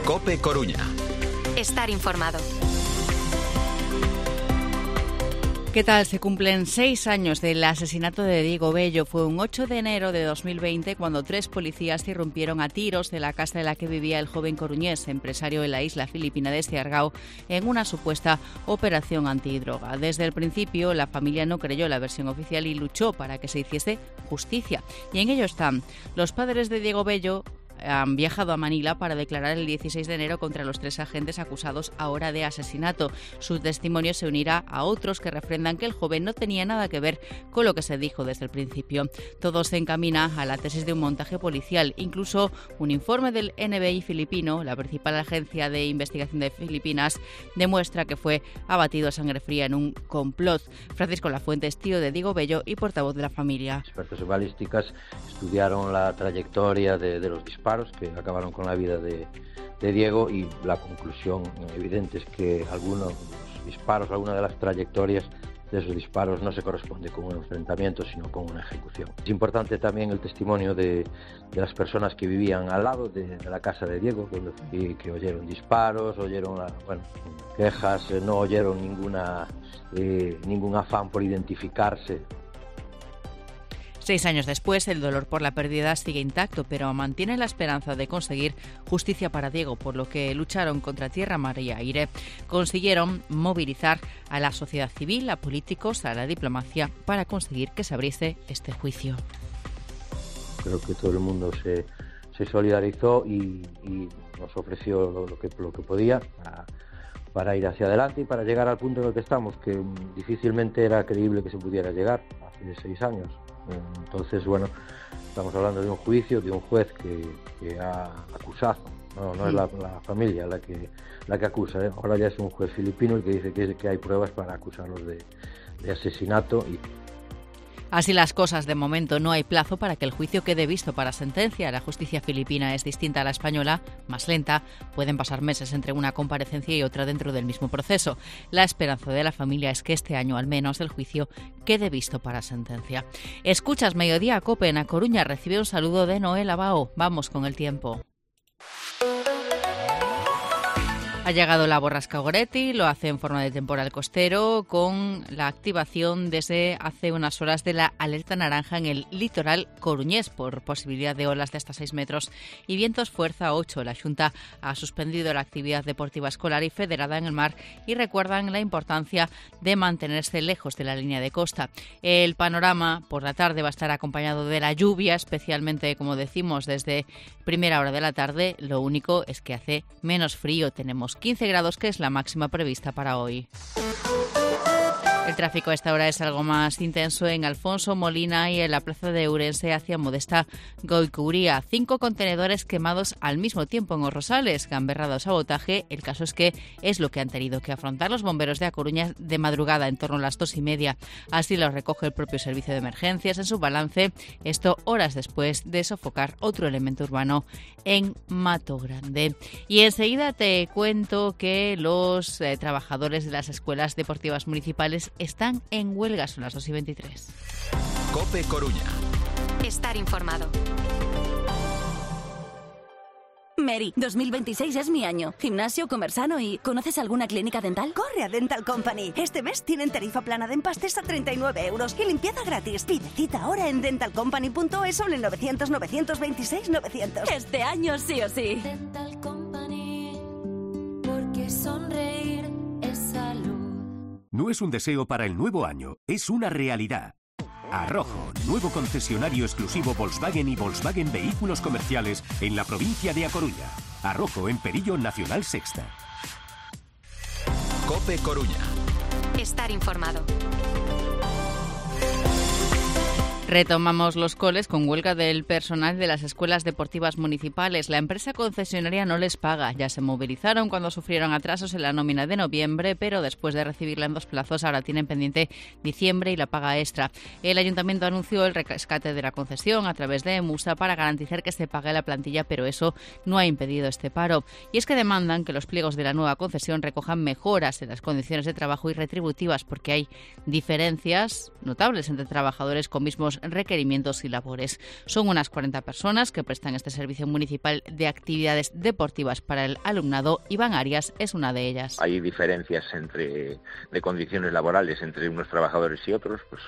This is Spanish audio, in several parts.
COPE Coruña. Estar informado. ¿Qué tal? Se cumplen 6 años del asesinato de Diego Bello. Fue un 8 de enero de 2020 cuando 3 policías irrumpieron a tiros de la casa en la que vivía el joven coruñés, empresario en la isla filipina de Siargao, en una supuesta operación antidroga. Desde el principio, la familia no creyó la versión oficial y luchó para que se hiciese justicia. Y en ello están. Los padres de Diego Bello han viajado a Manila para declarar el 16 de enero contra los 3 agentes acusados ahora de asesinato. Su testimonio se unirá a otros que refrendan que el joven no tenía nada que ver con lo que se dijo desde el principio. Todo se encamina a la tesis de un montaje policial. Incluso un informe del NBI filipino, la principal agencia de investigación de Filipinas, demuestra que fue abatido a sangre fría en un complot. Francisco Lafuente es tío de Diego Bello y portavoz de la familia. Expertos en balísticas estudiaron la trayectoria de los disparos que acabaron con la vida de Diego, y la conclusión evidente es que algunos de los disparos, alguna de las trayectorias de esos disparos no se corresponde con un enfrentamiento, sino con una ejecución. Es importante también el testimonio de las personas que vivían al lado de la casa de Diego, y que oyeron disparos, oyeron quejas, no oyeron ningún afán por identificarse. 6 años después, el dolor por la pérdida sigue intacto, pero mantiene la esperanza de conseguir justicia para Diego, por lo que lucharon contra tierra, mar y aire. Consiguieron movilizar a la sociedad civil, a políticos, a la diplomacia, para conseguir que se abriese este juicio. Creo que todo el mundo se solidarizó y nos ofreció lo que podía para ir hacia adelante y para llegar al punto en el que estamos, que difícilmente era creíble que se pudiera llegar hace 6 años. Entonces, bueno, estamos hablando de un juicio, de un juez que ha acusado, no es la familia la que acusa, ¿eh? Ahora ya es un juez filipino el que dice que hay pruebas para acusarlos de asesinato. Así las cosas, de momento no hay plazo para que el juicio quede visto para sentencia. La justicia filipina es distinta a la española, más lenta. Pueden pasar meses entre una comparecencia y otra dentro del mismo proceso. La esperanza de la familia es que este año, al menos, el juicio quede visto para sentencia. Escuchas Mediodía COPE en A Coruña. Recibe un saludo de Noel Abao. Vamos con el tiempo. Ha llegado la borrasca Goretti, lo hace en forma de temporal costero, con la activación desde hace unas horas de la alerta naranja en el litoral coruñés por posibilidad de olas de hasta 6 metros y vientos fuerza 8. La Xunta ha suspendido la actividad deportiva escolar y federada en el mar y recuerdan la importancia de mantenerse lejos de la línea de costa. El panorama por la tarde va a estar acompañado de la lluvia, especialmente, como decimos, desde primera hora de la tarde. Lo único es que hace menos frío, tenemos 15 grados, que es la máxima prevista para hoy. El tráfico a esta hora es algo más intenso en Alfonso Molina y en la plaza de Ourense hacia Modesta Goicuría. 5 contenedores quemados al mismo tiempo en Os Rosales, gamberrada o sabotaje. El caso es que es lo que han tenido que afrontar los bomberos de A Coruña de madrugada, en torno a las 2:30. Así lo recoge el propio servicio de emergencias en su balance. Esto horas después de sofocar otro elemento urbano en Mato Grande. Y enseguida te cuento que los trabajadores de las escuelas deportivas municipales están en huelga. Son las 2:23. COPE Coruña. Estar informado. Mary, 2026 es mi año. Gimnasio, comer sano y... ¿Conoces alguna clínica dental? Corre a Dental Company. Este mes tienen tarifa plana de empastes a 39 euros y limpieza gratis. Pide cita ahora en dentalcompany.es o en el 900-926-900. Este año sí o sí. Dental Company, porque sonreír es salud. No es un deseo para el nuevo año, es una realidad. Arrojo, nuevo concesionario exclusivo Volkswagen y Volkswagen Vehículos Comerciales en la provincia de A Coruña. Arrojo, en Perillo Nacional Sexta. COPE Coruña. Estar informado. Retomamos los coles con huelga del personal de las escuelas deportivas municipales. La empresa concesionaria no les paga. Ya se movilizaron cuando sufrieron atrasos en la nómina de noviembre, pero después de recibirla en 2 plazos, ahora tienen pendiente diciembre y la paga extra. El ayuntamiento anunció el rescate de la concesión a través de EMUSA para garantizar que se pague la plantilla, pero eso no ha impedido este paro. Y es que demandan que los pliegos de la nueva concesión recojan mejoras en las condiciones de trabajo y retributivas, porque hay diferencias notables entre trabajadores con mismos requerimientos y labores. Son unas 40 personas que prestan este servicio municipal de actividades deportivas para el alumnado. Iván Arias es una de ellas. Hay diferencias de condiciones laborales entre unos trabajadores y otros, pues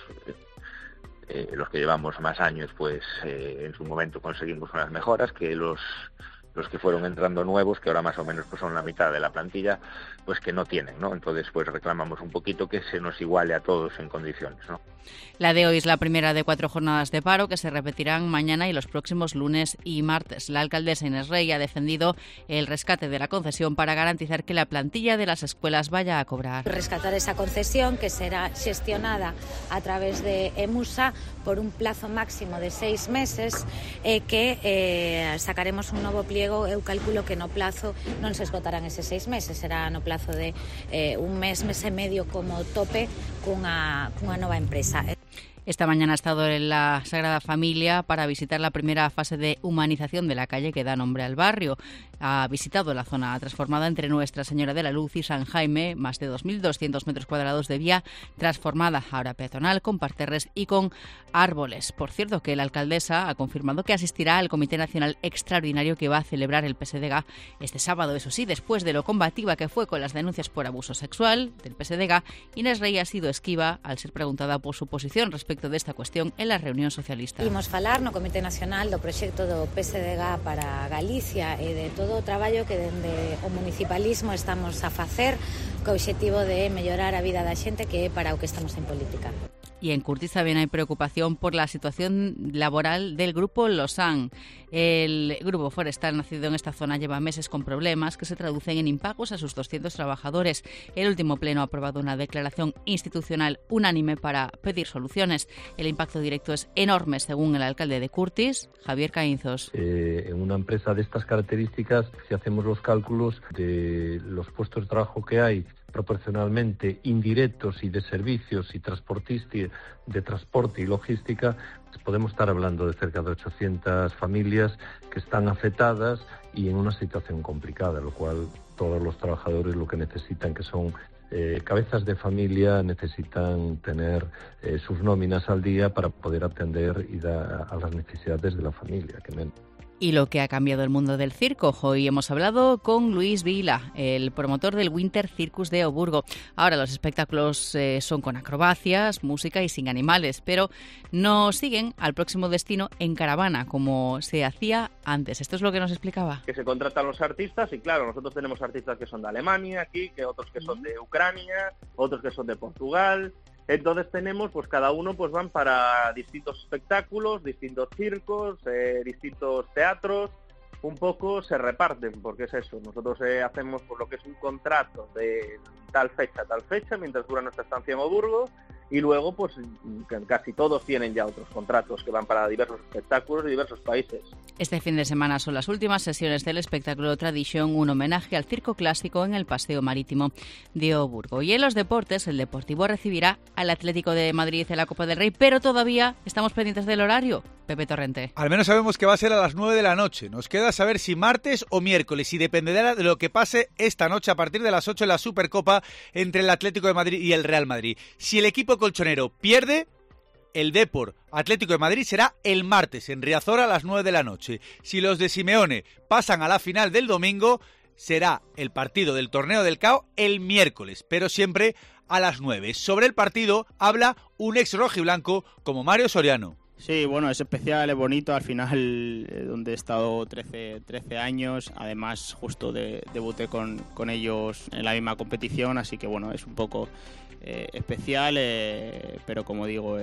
los que llevamos más años, pues en su momento conseguimos unas mejoras que los que fueron entrando nuevos, que ahora más o menos pues son la mitad de la plantilla, pues que no tienen, ¿no? Entonces pues reclamamos un poquito que se nos iguale a todos en condiciones, ¿no? La de hoy es la primera de 4 jornadas de paro que se repetirán mañana y los próximos lunes y martes. La alcaldesa Inés Rey ha defendido el rescate de la concesión para garantizar que la plantilla de las escuelas vaya a cobrar. Rescatar esa concesión que será gestionada a través de EMUSA por un plazo máximo de 6 meses que sacaremos un nuevo pliego. Eu calculo que no plazo non se esgotarán eses 6 meses, será no plazo de un mes e medio como tope cunha nova empresa. Esta mañana ha estado en la Sagrada Familia para visitar la primera fase de humanización de la calle que da nombre al barrio. Ha visitado la zona transformada entre Nuestra Señora de la Luz y San Jaime, más de 2.200 metros cuadrados de vía transformada, ahora peatonal, con parterres y con árboles. Por cierto, que la alcaldesa ha confirmado que asistirá al Comité Nacional Extraordinario que va a celebrar el PSDG este sábado. Eso sí, después de lo combativa que fue con las denuncias por abuso sexual del PSDG, Inés Rey ha sido esquiva al ser preguntada por su posición respecto de esta cuestión en la reunión socialista. Imos falar no Comité Nacional do proxecto do PSDG para Galicia e de todo o traballo que dende o municipalismo estamos a facer co obxectivo de mellorar a vida da xente, que é para o que estamos en política. Y en Curtis también hay preocupación por la situación laboral del Grupo Losan. El grupo forestal nacido en esta zona lleva meses con problemas que se traducen en impagos a sus 200 trabajadores. El último pleno ha aprobado una declaración institucional unánime para pedir soluciones. El impacto directo es enorme, según el alcalde de Curtis, Javier Caínzos. En una empresa de estas características, si hacemos los cálculos de los puestos de trabajo que hay, proporcionalmente indirectos y de servicios y de transporte y logística, pues podemos estar hablando de cerca de 800 familias que están afectadas y en una situación complicada, lo cual todos los trabajadores lo que necesitan, que son cabezas de familia, necesitan tener sus nóminas al día para poder atender y dar a las necesidades de la familia. Y lo que ha cambiado el mundo del circo. Hoy hemos hablado con Luis Vila, el promotor del Winter Circus de Oburgo. Ahora los espectáculos son con acrobacias, música y sin animales, pero no siguen al próximo destino en caravana, como se hacía antes. Esto es lo que nos explicaba. Que se contratan los artistas y claro, nosotros tenemos artistas que son de Alemania aquí, que otros que son de Ucrania, otros que son de Portugal. Entonces tenemos, pues cada uno pues van para distintos espectáculos, distintos circos, distintos teatros, un poco se reparten, porque es eso, nosotros hacemos por lo que es un contrato de tal fecha, mientras dura nuestra estancia en Oburgo, y luego pues casi todos tienen ya otros contratos que van para diversos espectáculos de diversos países. Este fin de semana son las últimas sesiones del espectáculo Tradition, un homenaje al circo clásico en el Paseo Marítimo de Oburgo. Y en los deportes, el Deportivo recibirá al Atlético de Madrid en la Copa del Rey, pero todavía estamos pendientes del horario. Pepe Torrente. Al menos sabemos que va a ser a las 9 de la noche. Nos queda saber si martes o miércoles, y dependerá de lo que pase esta noche a partir de las 8 en la Supercopa entre el Atlético de Madrid y el Real Madrid. Si el equipo colchonero pierde, el Depor Atlético de Madrid será el martes en Riazor a las 9 de la noche. Si los de Simeone pasan a la final del domingo, será el partido del Torneo del CAO el miércoles, pero siempre a las 9. Sobre el partido habla un ex rojiblanco como Mario Soriano. Sí, bueno, es especial, es bonito, al final donde he estado 13 años, además justo debuté con ellos en la misma competición, así que bueno, es un poco especial, pero como digo,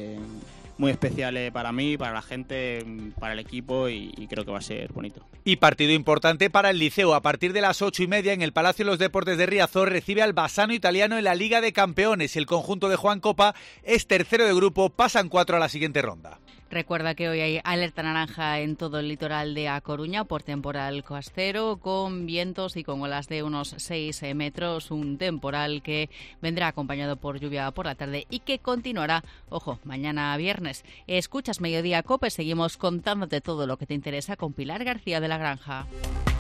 muy especial para mí, para la gente, para el equipo y creo que va a ser bonito. Y partido importante para el Liceo. A partir de las 8:30 en el Palacio de los Deportes de Riazor recibe al Bassano Italiano en la Liga de Campeones. El conjunto de Juan Copa es tercero de grupo, pasan 4 a la siguiente ronda. Recuerda que hoy hay alerta naranja en todo el litoral de A Coruña por temporal costero, con vientos y con olas de unos 6 metros, un temporal que vendrá acompañado por lluvia por la tarde y que continuará, ojo, mañana viernes. Escuchas Mediodía COPE, seguimos contándote todo lo que te interesa con Pilar García de la Granja.